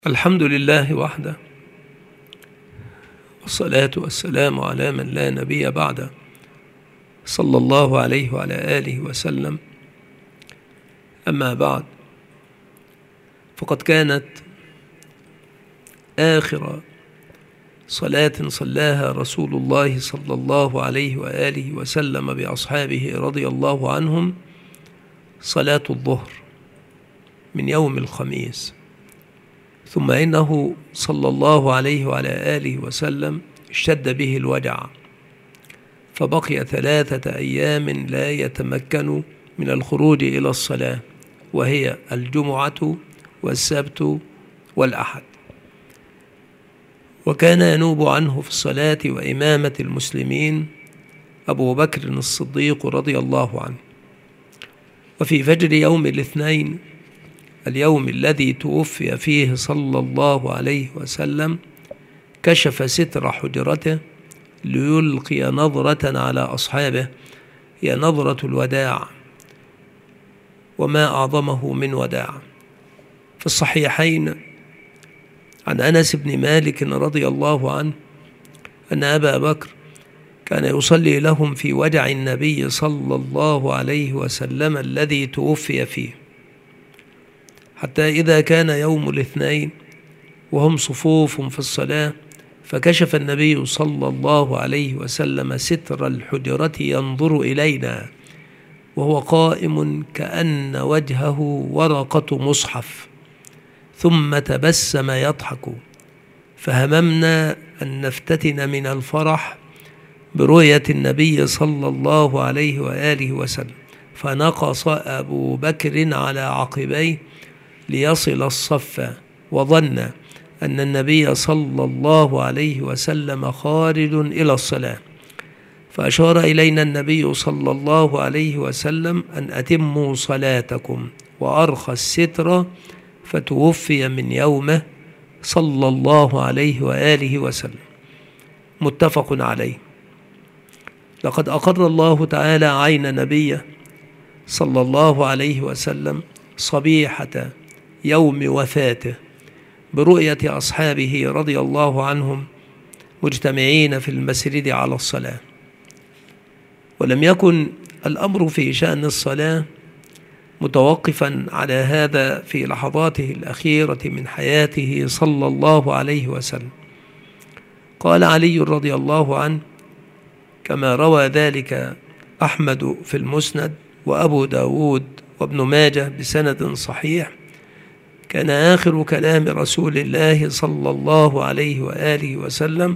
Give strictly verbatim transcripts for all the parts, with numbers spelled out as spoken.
الحمد لله وحده، والصلاة والسلام على من لا نبي بعده، صلى الله عليه وعلى آله وسلم. أما بعد، فقد كانت آخر صلاة صلاها رسول الله صلى الله عليه وآله وسلم بأصحابه رضي الله عنهم صلاة الظهر من يوم الخميس، ثم إنه صلى الله عليه وعلى آله وسلم اشتد به الوجع، فبقي ثلاثة أيام لا يتمكن من الخروج إلى الصلاة، وهي الجمعة والسبت والأحد. وكان ينوب عنه في الصلاة وإمامة المسلمين أبو بكر الصديق رضي الله عنه. وفي فجر يوم الاثنين، اليوم الذي توفي فيه صلى الله عليه وسلم، كشف ستر حجرته ليلقي نظرة على أصحابه، هي نظرة الوداع، وما أعظمه من وداع. في الصحيحين عن أنس بن مالك رضي الله عنه أن أبا بكر كان يصلي لهم في وجع النبي صلى الله عليه وسلم الذي توفي فيه، حتى إذا كان يوم الاثنين وهم صفوف في الصلاة، فكشف النبي صلى الله عليه وسلم ستر الحجرة ينظر إلينا وهو قائم كأن وجهه ورقة مصحف، ثم تبسم يضحك، فهممنا أن نفتتن من الفرح برؤية النبي صلى الله عليه وآله وسلم، فنقص أبو بكر على عقبيه ليصل الصف، وظن أن النبي صلى الله عليه وسلم خارج إلى الصلاة، فأشار إلينا النبي صلى الله عليه وسلم أن أتموا صلاتكم، وأرخى الستر، فتوفي من يومه صلى الله عليه وآله وسلم. متفق عليه. لقد أقر الله تعالى عين نبيه صلى الله عليه وسلم صبيحة يوم وفاته برؤية أصحابه رضي الله عنهم مجتمعين في المسجد على الصلاة. ولم يكن الأمر في شأن الصلاة متوقفا على هذا في لحظاته الأخيرة من حياته صلى الله عليه وسلم. قال علي رضي الله عنه، كما روى ذلك أحمد في المسند وأبو داود وابن ماجه بسند صحيح، كان آخر كلام رسول الله صلى الله عليه وآله وسلم: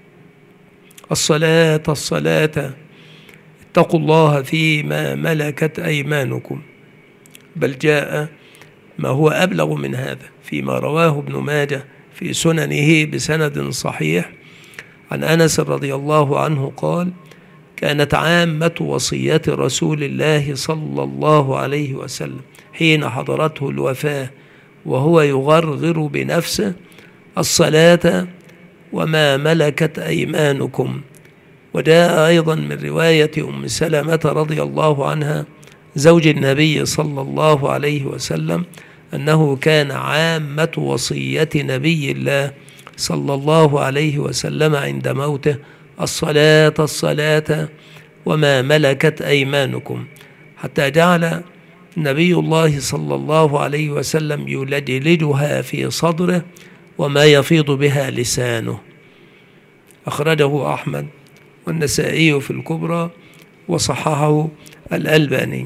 الصلاة الصلاة، اتقوا الله فيما ملكت أيمانكم. بل جاء ما هو أبلغ من هذا فيما رواه ابن ماجه في سننه بسند صحيح عن أنس رضي الله عنه قال: كانت عامة وصية رسول الله صلى الله عليه وسلم حين حضرته الوفاة وهو يغرغر بنفسه: الصلاة وما ملكت أيمانكم. وجاء أيضا من رواية أم سلمة رضي الله عنها زوج النبي صلى الله عليه وسلم أنه كان عامة وصية نبي الله صلى الله عليه وسلم عند موته: الصلاة الصلاة وما ملكت أيمانكم، حتى جعل نبي الله صلى الله عليه وسلم يلجلجها في صدره وما يفيض بها لسانه. أخرجه أحمد والنسائي في الكبرى وصححه الألباني.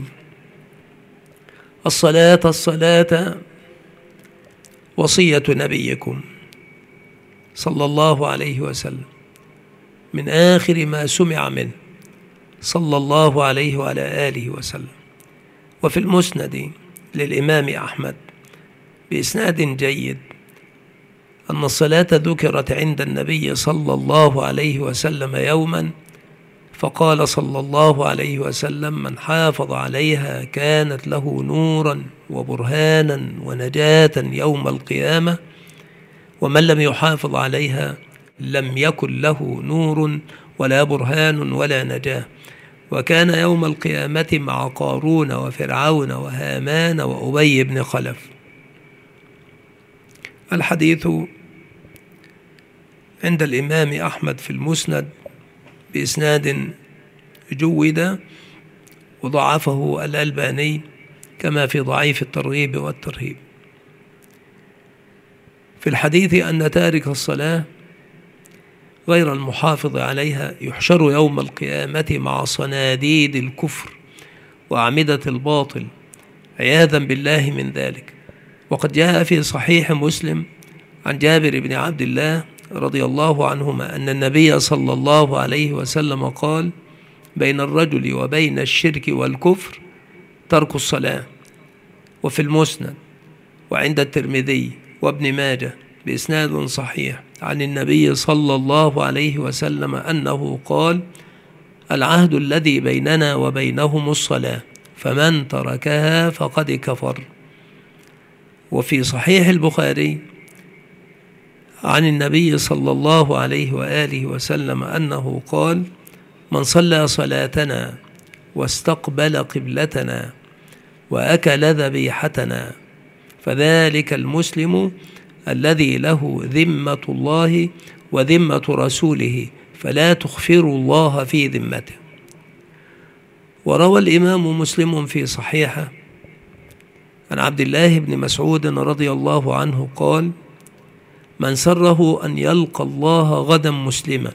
الصلاة الصلاة وصية نبيكم صلى الله عليه وسلم من آخر ما سمع منه صلى الله عليه وعلى آله وسلم. وفي المسند للإمام أحمد بإسناد جيد أن الصلاة ذكرت عند النبي صلى الله عليه وسلم يوما، فقال صلى الله عليه وسلم: من حافظ عليها كانت له نورا وبرهانا ونجاة يوم القيامة، ومن لم يحافظ عليها لم يكن له نور ولا برهان ولا نجاة. وكان يوم القيامة مع قارون وفرعون وهامان وأبي بن خلف. الحديث عند الإمام أحمد في المسند بإسناد جود، وضعفه الألباني كما في ضعيف الترغيب والترهيب. في الحديث أن تارك الصلاة غير المحافظ عليها يحشر يوم القيامة مع صناديد الكفر وأعمدة الباطل عياذا بالله من ذلك. وقد جاء في صحيح مسلم عن جابر بن عبد الله رضي الله عنهما أن النبي صلى الله عليه وسلم قال: بين الرجل وبين الشرك والكفر ترك الصلاة. وفي المسند وعند الترمذي وابن ماجه بإسناد صحيح عن النبي صلى الله عليه وسلم أنه قال: العهد الذي بيننا وبينهم الصلاة، فمن تركها فقد كفر. وفي صحيح البخاري عن النبي صلى الله عليه وآله وسلم أنه قال: من صلى صلاتنا واستقبل قبلتنا وأكل ذبيحتنا فذلك المسلم الذي له ذمة الله وذمة رسوله فلا تخفروا الله في ذمته. وروى الإمام مسلم في صحيحه عن عبد الله بن مسعود رضي الله عنه قال: من سره أن يلقى الله غدا مسلما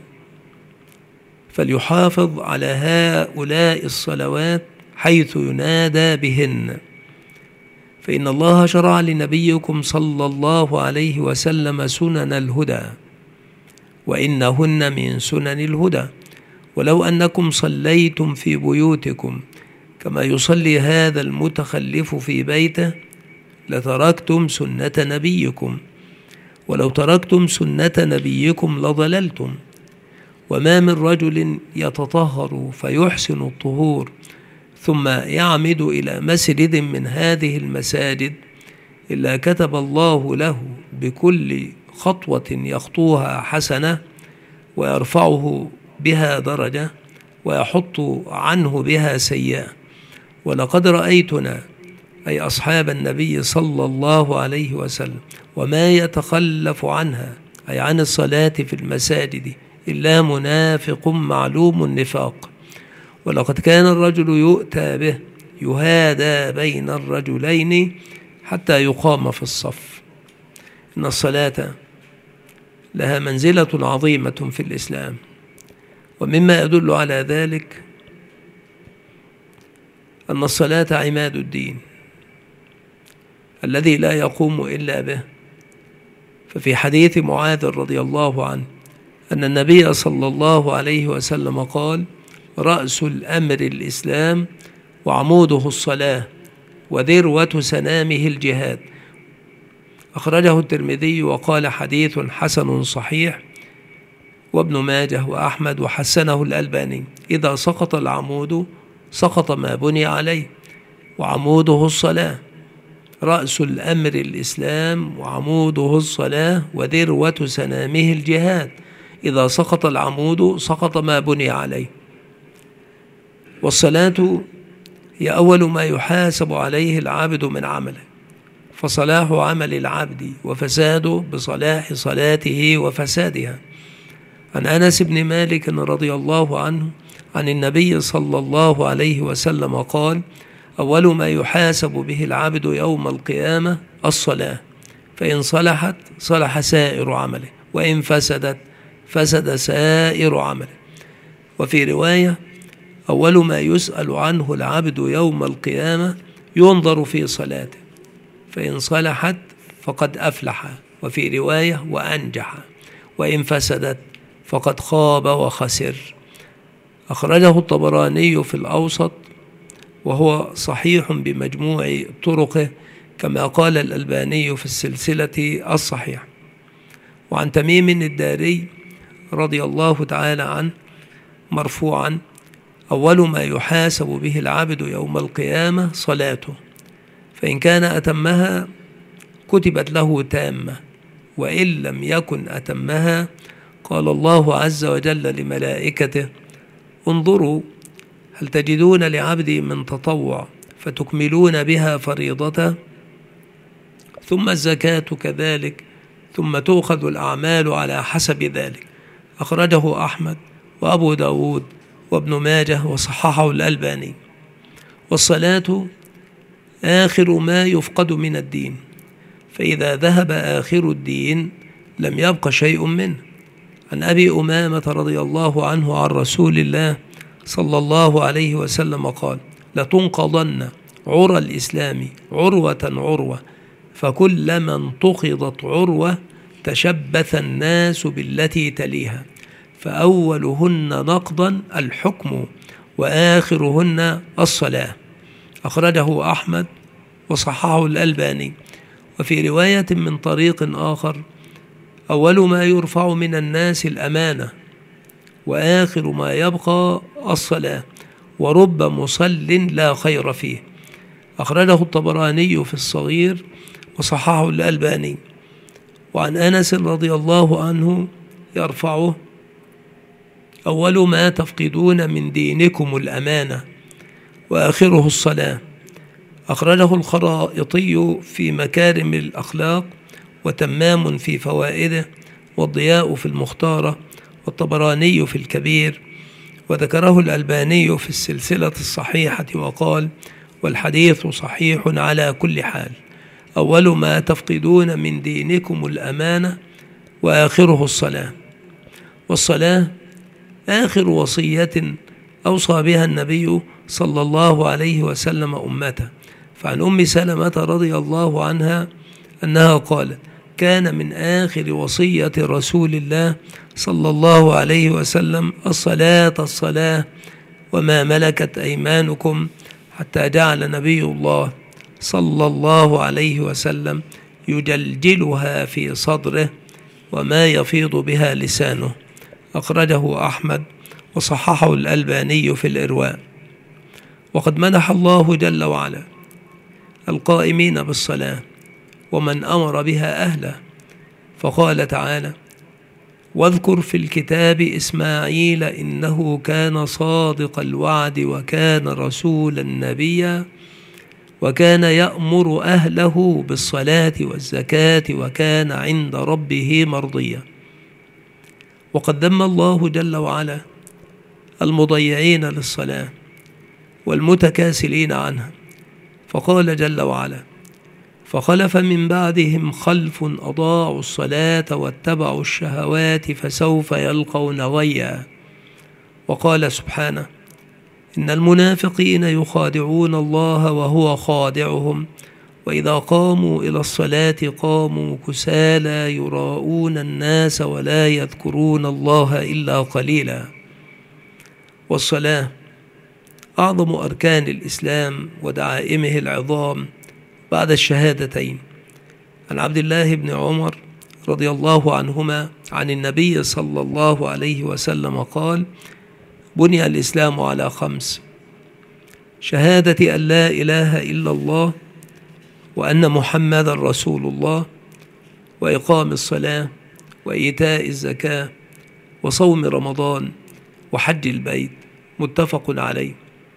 فليحافظ على هؤلاء الصلوات حيث ينادى بهن، فإن الله شرع لنبيكم صلى الله عليه وسلم سنن الهدى، وإنهن من سنن الهدى. ولو أنكم صليتم في بيوتكم كما يصلي هذا المتخلف في بيته لتركتم سنة نبيكم، ولو تركتم سنة نبيكم لضللتم. وما من رجل يتطهر فيحسن الطهور ثم يعمد إلى مسجد من هذه المساجد إلا كتب الله له بكل خطوة يخطوها حسنة، ويرفعه بها درجة، ويحط عنه بها سيئة. ولقد رأيتنا أي أصحاب النبي صلى الله عليه وسلم وما يتخلف عنها أي عن الصلاة في المساجد إلا منافق معلوم النفاق. ولقد كان الرجل يؤتى به يهادى بين الرجلين حتى يقام في الصف. إن الصلاة لها منزلة عظيمة في الإسلام، ومما يدل على ذلك أن الصلاة عماد الدين الذي لا يقوم إلا به. ففي حديث معاذ رضي الله عنه أن النبي صلى الله عليه وسلم قال: رأس الأمر الإسلام وعموده الصلاة وذروة سنامه الجهاد. أخرجه الترمذي وقال حديث حسن صحيح، وابن ماجه وأحمد وحسنه الألباني. إذا سقط العمود سقط ما بني عليه، وعموده الصلاة. رأس الأمر الإسلام وعموده الصلاة وذروة سنامه الجهاد. إذا سقط العمود سقط ما بني عليه. والصلاة هي أول ما يحاسب عليه العبد من عمله، فصلاح عمل العبد وفساده بصلاح صلاته وفسادها. عن أنس بن مالك رضي الله عنه عن النبي صلى الله عليه وسلم قال: أول ما يحاسب به العبد يوم القيامة الصلاة، فإن صلحت صلح سائر عمله، وإن فسدت فسد سائر عمله. وفي رواية: أول ما يسأل عنه العبد يوم القيامة ينظر في صلاته، فإن صلحت فقد أفلح. وفي رواية: وأنجح. وإن فسدت فقد خاب وخسر. أخرجه الطبراني في الأوسط وهو صحيح بمجموع طرقه، كما قال الألباني في السلسلة الصحيحة. وعن تميم الداري رضي الله تعالى عنه مرفوعا: أول ما يحاسب به العبد يوم القيامة صلاته، فإن كان أتمها كتبت له تامة، وإن لم يكن أتمها قال الله عز وجل لملائكته: انظروا هل تجدون لعبدي من تطوع فتكملون بها فريضته. ثم الزكاة كذلك، ثم تؤخذ الأعمال على حسب ذلك. أخرجه أحمد وأبو داود وابن ماجه وصححه الألباني. والصلاة آخر ما يفقد من الدين، فإذا ذهب آخر الدين لم يبق شيء منه. عن أبي أمامة رضي الله عنه عن رسول الله صلى الله عليه وسلم قال: لتنقضن عرى الإسلام عروة عروة، فكلما انتقضت عروة تشبث الناس بالتي تليها، فأولهن نقضا الحكم وآخرهن الصلاة. أخرجه أحمد وصححه الألباني. وفي رواية من طريق آخر: أول ما يرفع من الناس الأمانة، وآخر ما يبقى الصلاة، ورب مصل لا خير فيه. أخرجه الطبراني في الصغير وصححه الألباني. وعن أنس رضي الله عنه يرفعه: أول ما تفقدون من دينكم الأمانة، وآخره الصلاة. أخرجه الخرائطي في مكارم الأخلاق، وتمام في فوائده، والضياء في المختارة، والطبراني في الكبير، وذكره الألباني في السلسلة الصحيحة وقال: والحديث صحيح على كل حال. أول ما تفقدون من دينكم الأمانة، وآخره الصلاة. والصلاة آخر وصية أوصى بها النبي صلى الله عليه وسلم أمته. فعن أم سلمة رضي الله عنها أنها قالت: كان من آخر وصية رسول الله صلى الله عليه وسلم الصلاة الصلاة وما ملكت أيمانكم، حتى جعل نبي الله صلى الله عليه وسلم يجلجلها في صدره وما يفيض بها لسانه. أخرجه أحمد وصححه الألباني في الإرواء. وقد مدح الله جل وعلا القائمين بالصلاة ومن أمر بها أهله، فقال تعالى: واذكر في الكتاب إسماعيل إنه كان صادق الوعد وكان رسولا نبيا وكان يأمر أهله بالصلاة والزكاة وكان عند ربه مرضيا. وقد ذم الله جل وعلا المضيعين للصلاة والمتكاسلين عنها، فقال جل وعلا: فخلف من بعدهم خلف أضاعوا الصلاة واتبعوا الشهوات فسوف يلقون غيا. وقال سبحانه: إن المنافقين يخادعون الله وهو خادعهم وإذا قاموا إلى الصلاة قاموا كسالى يراءون الناس ولا يذكرون الله إلا قليلا. والصلاة أعظم أركان الإسلام ودعائمه العظام بعد الشهادتين. عن عبد الله بن عمر رضي الله عنهما عن النبي صلى الله عليه وسلم قال: بني الإسلام على خمس: شهادة أن لا إله إلا الله وأن محمدا رسول الله، وإقام الصلاة، وإيتاء الزكاة، وصوم رمضان، وحج البيت. متفق عليه.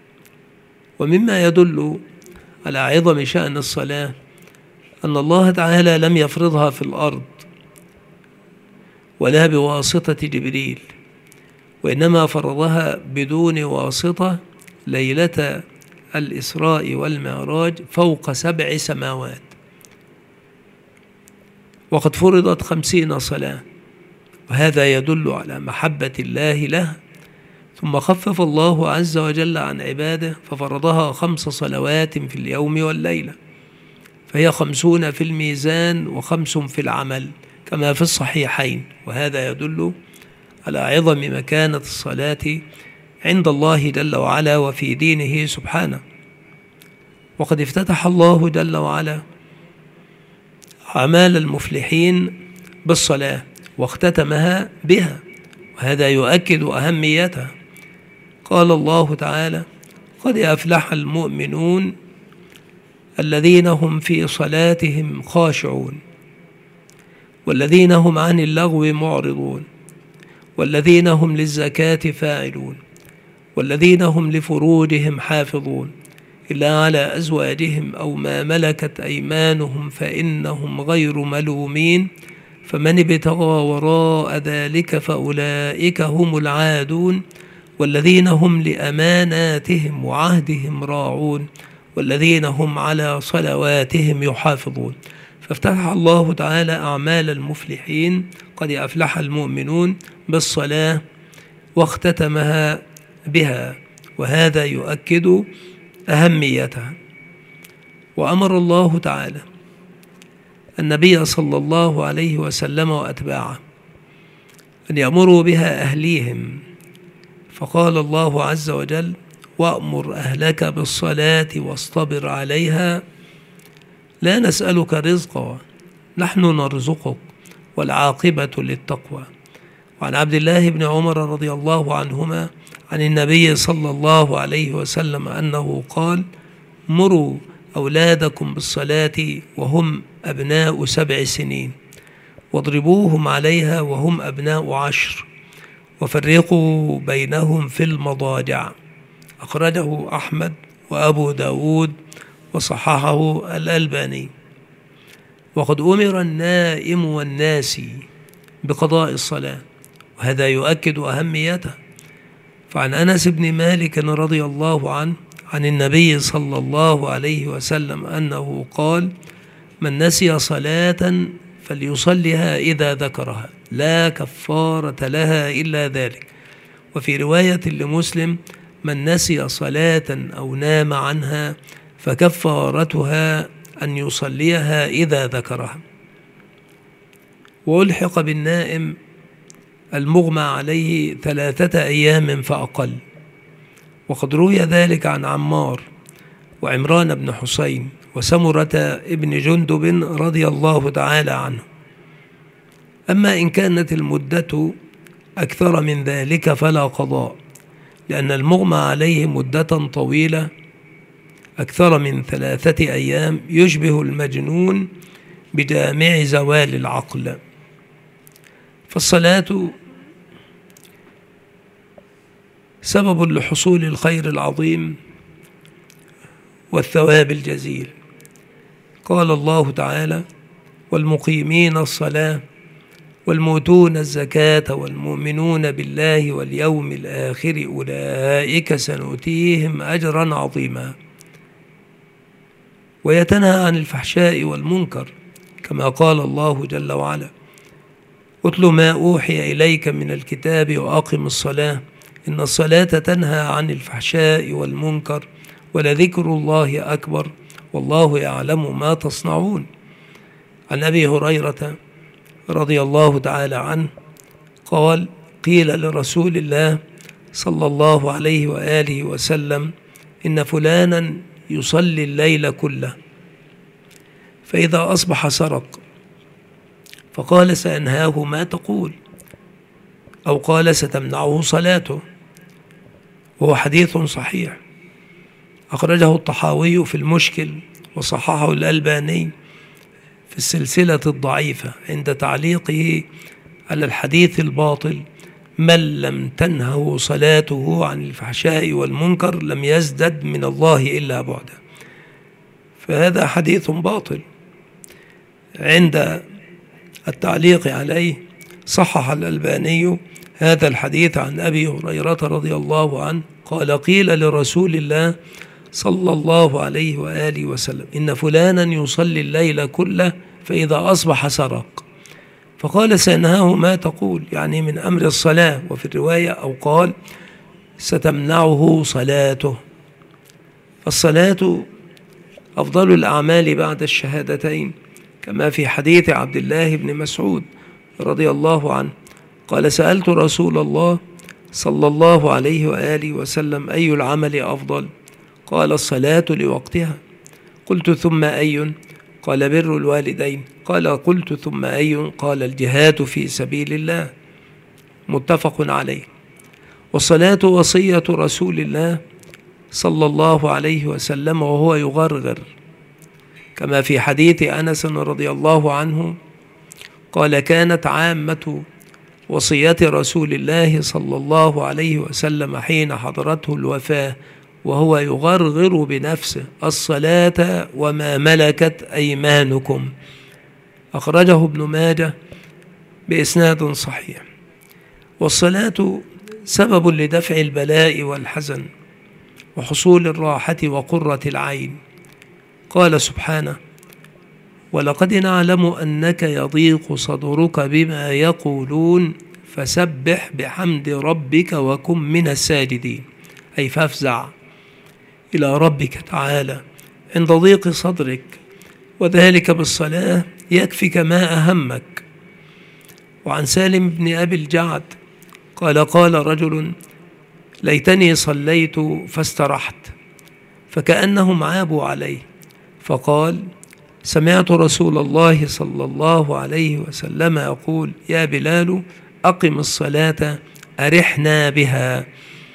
ومما يدل على عظم شأن الصلاة أن الله تعالى لم يفرضها في الأرض ولا بواسطة جبريل، وإنما فرضها بدون واسطة ليلة الإسراء والمعراج فوق سبع سماوات. وقد فرضت خمسين صلاة، وهذا يدل على محبة الله له. ثم خفف الله عز وجل عن عباده ففرضها خمس صلوات في اليوم والليلة، فهي خمسون في الميزان وخمس في العمل كما في الصحيحين. وهذا يدل على عظم مكانة الصلاة عند الله جل وعلا وفي دينه سبحانه. وقد افتتح الله جل وعلا أعمال المفلحين بالصلاة واختتمها بها، وهذا يؤكد أهميتها. قال الله تعالى: قد أفلح المؤمنون الذين هم في صلاتهم خاشعون والذين هم عن اللغو معرضون والذين هم للزكاة فاعلون والذين هم لفروجهم حافظون إلا على أزواجهم أو ما ملكت أيمانهم فإنهم غير ملومين فمن ابتغى وراء ذلك فأولئك هم العادون والذين هم لأماناتهم وعهدهم راعون والذين هم على صلواتهم يحافظون. فافتتح الله تعالى أعمال المفلحين قد أفلح المؤمنون بالصلاة واختتمها بها، وهذا يؤكد أهميتها. وأمر الله تعالى النبي صلى الله عليه وسلم وأتباعه أن يأمروا بها أهليهم، فقال الله عز وجل: وأمر أهلك بالصلاة واصطبر عليها لا نسألك رزقا نحن نرزقك والعاقبة للتقوى. وعن عبد الله بن عمر رضي الله عنهما عن النبي صلى الله عليه وسلم أنه قال: مروا أولادكم بالصلاة وهم أبناء سبع سنين واضربوهم عليها وهم أبناء عشر وفرقوا بينهم في المضاجع. أخرجه أحمد وأبو داود وصححه الألباني. وقد أمر النائم والناسي بقضاء الصلاة، وهذا يؤكد أهميته. فعن أنس بن مالك رضي الله عنه عن النبي صلى الله عليه وسلم أنه قال: من نسي صلاة فليصلها إذا ذكرها لا كفارة لها إلا ذلك. وفي رواية لمسلم: من نسي صلاة أو نام عنها فكفارتها أن يصليها إذا ذكرها. وألحق بالنائم المغمى عليه ثلاثة أيام فأقل، وقد روي ذلك عن عمار وعمران بن حسين وسمرة ابن جندب رضي الله تعالى عنه. أما إن كانت المدة أكثر من ذلك فلا قضاء، لأن المغمى عليه مدة طويلة أكثر من ثلاثة أيام يشبه المجنون بجامع زوال العقل. فالصلاة سبب لحصول الخير العظيم والثواب الجزيل. قال الله تعالى: والمقيمين الصلاة والمؤتون الزكاة والمؤمنون بالله واليوم الآخر أولئك سنؤتيهم أجرا عظيما. ويتنهى عن الفحشاء والمنكر، كما قال الله جل وعلا: اتل ما أوحي إليك من الكتاب وأقم الصلاة إن الصلاة تنهى عن الفحشاء والمنكر ولذكر الله أكبر والله يعلم ما تصنعون. عن أبي هريرة رضي الله تعالى عنه قال: قيل لرسول الله صلى الله عليه وآله وسلم: إن فلانا يصلي الليل كله فإذا أصبح سرق، فقال: سأنهاه ما تقول؟ أو قال: ستمنعه صلاته. وهو حديث صحيح، أخرجه الطحاوي في المشكل وصححه الألباني في السلسلة الضعيفة عند تعليقه على الحديث الباطل: من لم تنهه صلاته عن الفحشاء والمنكر لم يزدد من الله إلا بعدا. فهذا حديث باطل. عند التعليق عليه صحح الألباني هذا الحديث عن أبي هريرة رضي الله عنه قال: قيل لرسول الله صلى الله عليه وآله وسلم: إن فلانا يصلي الليل كله فإذا أصبح سرق، فقال: سأنهاه ما تقول؟ يعني من أمر الصلاة. وفي الرواية: أو قال: ستمنعه صلاته. فالصلاة أفضل الأعمال بعد الشهادتين، كما في حديث عبد الله بن مسعود رضي الله عنه قال: سألت رسول الله صلى الله عليه وآله وسلم: أي العمل أفضل؟ قال: الصلاة لوقتها. قلت: ثم أي؟ قال: بر الوالدين. قال: قلت: ثم أي؟ قال: الجهاد في سبيل الله. متفق عليه. والصلاة وصية رسول الله صلى الله عليه وسلم وهو يغرغر، كما في حديث أنس رضي الله عنه قال: كانت عامة وصية رسول الله صلى الله عليه وسلم حين حضرته الوفاة وهو يغرغر بنفسه: الصلاة وما ملكت أيمانكم. أخرجه ابن ماجه بإسناد صحيح. والصلاة سبب لدفع البلاء والحزن وحصول الراحة وقرة العين. قال سبحانه: ولقد نعلم أنك يضيق صدرك بما يقولون فسبح بحمد ربك وكن من الساجدين، أي فافزع إلى ربك تعالى عند ضيق صدرك، وذلك بالصلاة يكفك ما أهمك. وعن سالم بن أبي الجعد قال: قال رجل: ليتني صليت فاسترحت، فكأنهم عابوا عليه، فقال: سمعت رسول الله صلى الله عليه وسلم يقول: يا بلال أقم الصلاة أرحنا بها.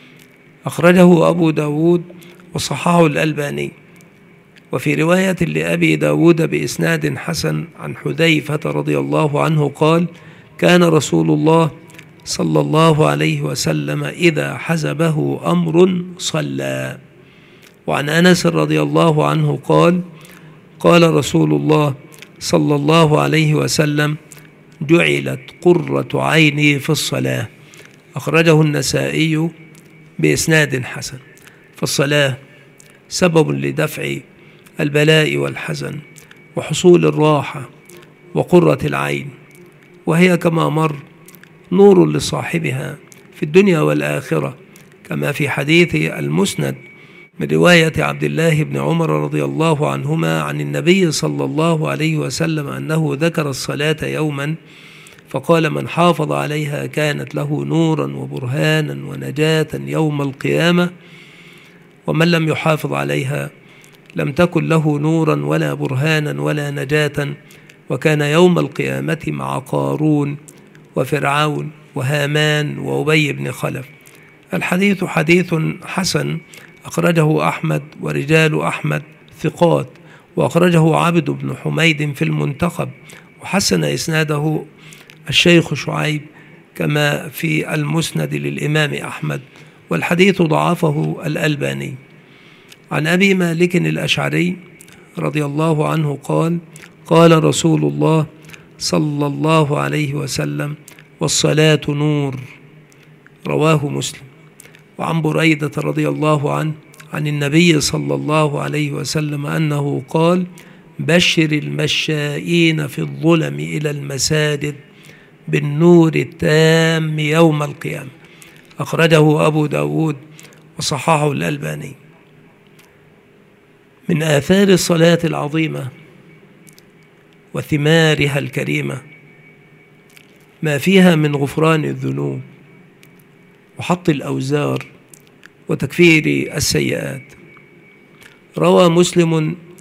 أخرجه أبو داود وصححه الألباني. وفي رواية لأبي داود بإسناد حسن عن حذيفة رضي الله عنه قال: كان رسول الله صلى الله عليه وسلم إذا حزبه أمر صلى. وعن أنس رضي الله عنه قال: قال رسول الله صلى الله عليه وسلم: جعلت قرة عيني في الصلاة. أخرجه النسائي بإسناد حسن. فالصلاة سبب لدفع البلاء والحزن وحصول الراحة وقرة العين، وهي كما مر نور لصاحبها في الدنيا والآخرة، كما في حديث المسند من رواية عبد الله بن عمر رضي الله عنهما عن النبي صلى الله عليه وسلم أنه ذكر الصلاة يوما فقال: من حافظ عليها كانت له نورا وبرهانا ونجاة يوم القيامة، ومن لم يحافظ عليها لم تكن له نورا ولا برهانا ولا نجاة، وكان يوم القيامة مع قارون وفرعون وهامان وأبي بن خلف. الحديث حديث حسن، أخرجه أحمد ورجال أحمد ثقات، وأخرجه عبد بن حميد في المنتخب، وحسن إسناده الشيخ شعيب كما في المسند للإمام أحمد، والحديث ضعفه الألباني. عن أبي مالك الأشعري رضي الله عنه قال: قال رسول الله صلى الله عليه وسلم: والصلاة نور. رواه مسلم. وعن بريدة رضي الله عنه عن النبي صلى الله عليه وسلم أنه قال: بشر المشائين في الظلم إلى المساجد بالنور التام يوم القيامة. أخرجه أبو داود وصححه الألباني. من آثار الصلاة العظيمة وثمارها الكريمة ما فيها من غفران الذنوب وحط الأوزار وتكفير السيئات. روى مسلم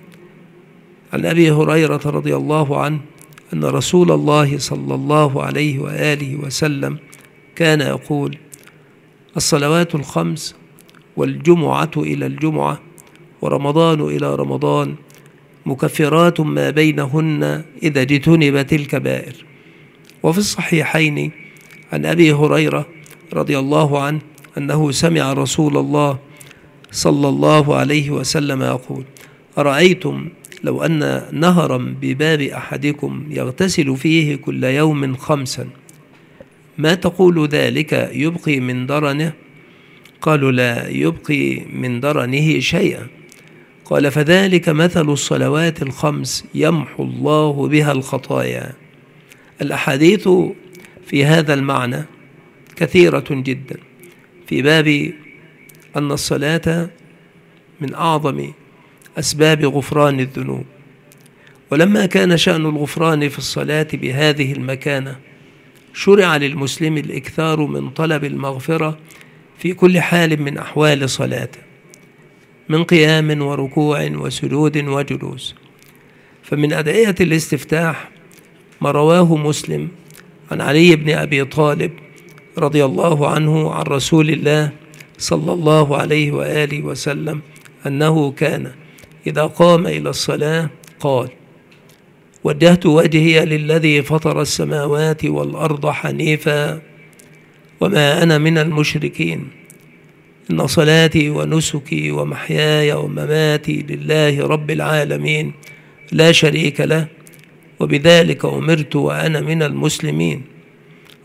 عن أبي هريرة رضي الله عنه أن رسول الله صلى الله عليه وآله وسلم كان يقول: الصلوات الخمس والجمعة إلى الجمعة ورمضان إلى رمضان مكفرات ما بينهن إذا اجتنبت الكبائر. وفي الصحيحين عن أبي هريرة رضي الله عنه أنه سمع رسول الله صلى الله عليه وسلم يقول: أرأيتم لو أن نهرا بباب أحدكم يغتسل فيه كل يوم خمسا، ما تقول ذلك يبقي من درنه؟ قالوا: لا يبقي من درنه شيئا. قال: فذلك مثل الصلوات الخمس يمحو الله بها الخطايا. الأحاديث في هذا المعنى كثيرة جدا في باب أن الصلاة من أعظم أسباب غفران الذنوب. ولما كان شأن الغفران في الصلاة بهذه المكانة، شرع للمسلم الإكثار من طلب المغفرة في كل حال من أحوال صلاته، من قيام وركوع وسجود وجلوس. فمن أدعية الاستفتاح ما رواه مسلم عن علي بن أبي طالب رضي الله عنه عن رسول الله صلى الله عليه وآله وسلم أنه كان إذا قام إلى الصلاة قال: وجهت وجهي للذي فطر السماوات والأرض حنيفا وما أنا من المشركين، إن صلاتي ونسكي ومحياي ومماتي لله رب العالمين لا شريك له، وبذلك أمرت وأنا من المسلمين.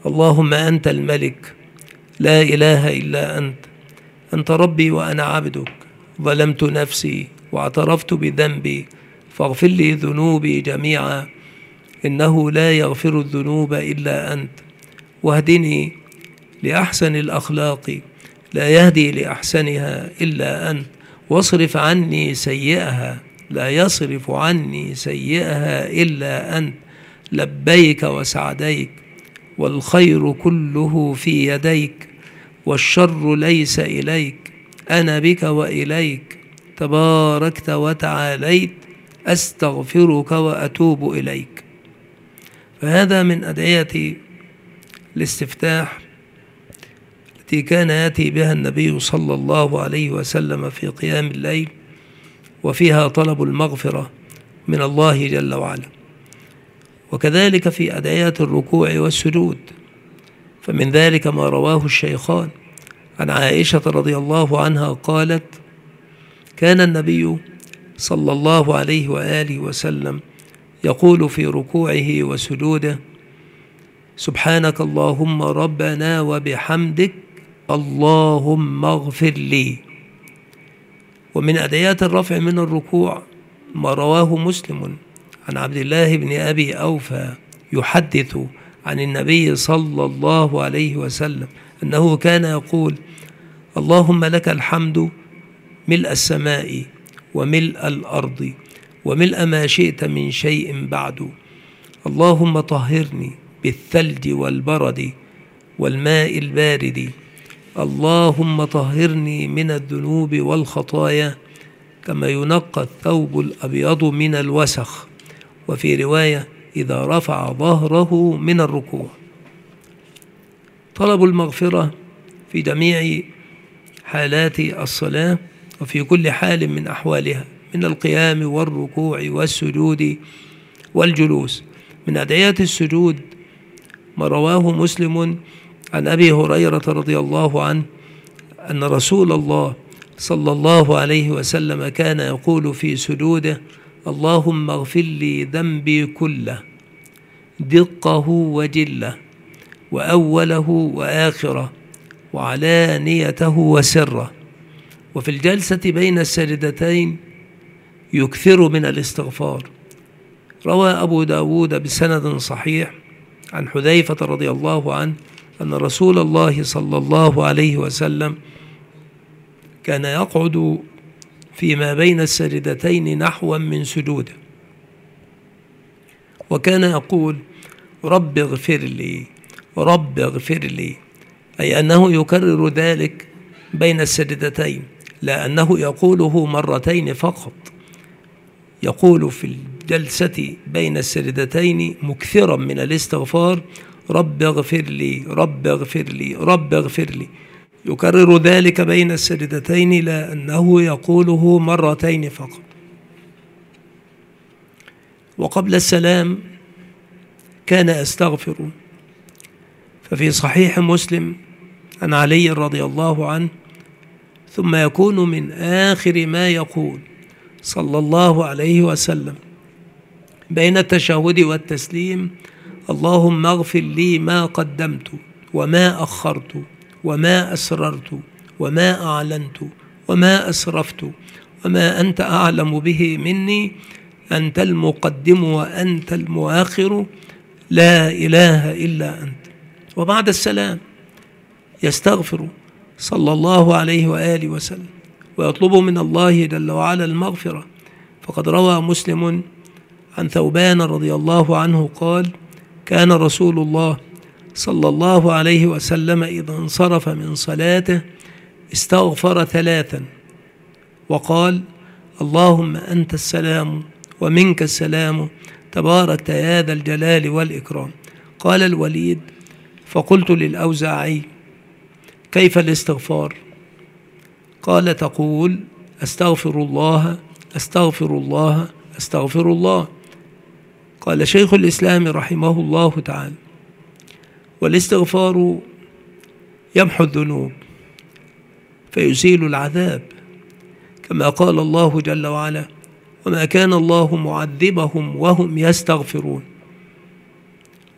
اللهم أنت الملك لا إله إلا أنت، أنت ربي وأنا عبدك، ظلمت نفسي واعترفت بذنبي، فاغفر لي ذنوبي جميعا، إنه لا يغفر الذنوب إلا أنت، واهدني لأحسن الأخلاق لا يهدي لأحسنها إلا أنت، واصرف عني سيئها لا يصرف عني سيئها إلا أنت، لبيك وسعديك والخير كله في يديك، والشر ليس إليك، أنا بك وإليك، تباركت وتعاليت، أستغفرك وأتوب إليك. فهذا من أدعية الاستفتاح التي كان يأتي بها النبي صلى الله عليه وسلم في قيام الليل، وفيها طلب المغفرة من الله جل وعلا. وكذلك في أدعية الركوع والسجود، فمن ذلك ما رواه الشيخان عن عائشة رضي الله عنها قالت: كان النبي صلى الله عليه وآله وسلم يقول في ركوعه وسجوده: سبحانك اللهم ربنا وبحمدك اللهم اغفر لي. ومن أدعيات الرفع من الركوع ما رواه مسلم عن عبد الله بن أبي أوفى يحدث عن النبي صلى الله عليه وسلم أنه كان يقول: اللهم لك الحمد ملء السماء وملء الأرض وملء ما شئت من شيء بعد، اللهم طهرني بالثلج والبرد والماء البارد، اللهم طهرني من الذنوب والخطايا كما ينقى الثوب الأبيض من الوسخ. وفي رواية: إذا رفع ظهره من الركوع. طلب المغفرة في جميع حالات الصلاة وفي كل حال من أحوالها، من القيام والركوع والسجود والجلوس. من أدعية السجود ما رواه مسلم عن أبي هريرة رضي الله عنه أن رسول الله صلى الله عليه وسلم كان يقول في سجوده: اللهم اغفر لي ذنبي كله دقه وجله وأوله وآخره وعلانيته وسره. وفي الجلسة بين السجدتين يكثر من الاستغفار. روى أبو داود بسند صحيح عن حذيفة رضي الله عنه أن رسول الله صلى الله عليه وسلم كان يقعد فيما بين السجدتين نحوا من سجوده، وكان يقول: رب اغفر لي رب اغفر لي، أي أنه يكرر ذلك بين السجدتين، لا أنه يقوله مرتين فقط، يقول في الجلسة بين السجدتين مكثرا من الاستغفار: رب اغفر لي رب اغفر لي رب اغفر لي، يكرر ذلك بين السجدتين، لا أنه يقوله مرتين فقط. وقبل السلام كان يستغفر، ففي صحيح مسلم عن علي رضي الله عنه: ثم يكون من آخر ما يقول صلى الله عليه وسلم بين التشهد والتسليم: اللهم اغفر لي ما قدمت وما أخرت وما أسررت وما أعلنت وما أسرفت وما أنت أعلم به مني، أنت المقدم وأنت المؤخر، لا إله إلا أنت. وبعد السلام يستغفر صلى الله عليه وآله وسلم ويطلب من الله جل وعلا المغفرة. فقد روى مسلم عن ثوبان رضي الله عنه قال: كان رسول الله صلى الله عليه وسلم إذا انصرف من صلاته استغفر ثلاثا وقال: اللهم أنت السلام ومنك السلام تباركت يا ذا الجلال والإكرام. قال الوليد: فقلت للأوزاعي: كيف الاستغفار؟ قال: تقول أستغفر الله أستغفر الله أستغفر الله. قال شيخ الإسلام رحمه الله تعالى: والاستغفار يمحو الذنوب فيزيل العذاب، كما قال الله جل وعلا: وما كان الله معذبهم وهم يستغفرون.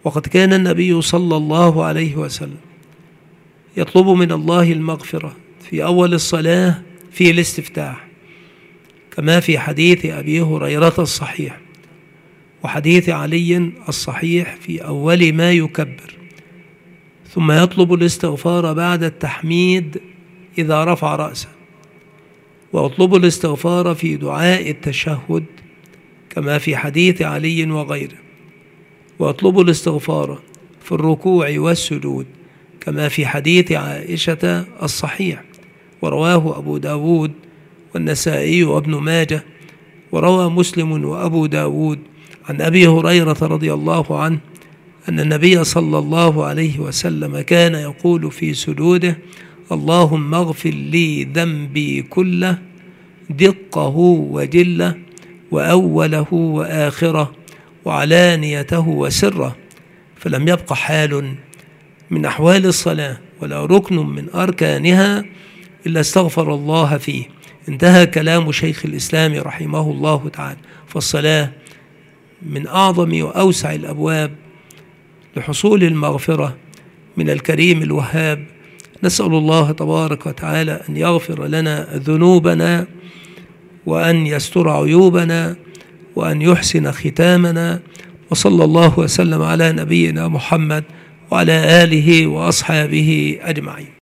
وقد كان النبي صلى الله عليه وسلم يطلب من الله المغفرة في أول الصلاة في الاستفتاح، كما في حديث أبي هريرة الصحيح وحديث علي الصحيح في أول ما يكبر، ثم يطلب الاستغفار بعد التحميد إذا رفع رأسه، ويطلب الاستغفار في دعاء التشهد كما في حديث علي وغيره، ويطلب الاستغفار في الركوع والسجود كما في حديث عائشة الصحيح، ورواه أبو داود والنسائي وابن ماجه، وروى مسلم وأبو داود عن أبي هريرة رضي الله عنه أن النبي صلى الله عليه وسلم كان يقول في سجوده: اللهم اغفر لي ذنبي كله دقه وجله وأوله وآخره وعلانيته وسره، فلم يبق حال من أحوال الصلاة ولا ركن من أركانها إلا استغفر الله فيه. انتهى كلام شيخ الإسلام رحمه الله تعالى. فالصلاة من أعظم وأوسع الأبواب لحصول المغفرة من الكريم الوهاب. نسأل الله تبارك وتعالى أن يغفر لنا ذنوبنا وأن يستر عيوبنا وأن يحسن ختامنا، وصلى الله وسلم على نبينا محمد وعلى آله وأصحابه أجمعين.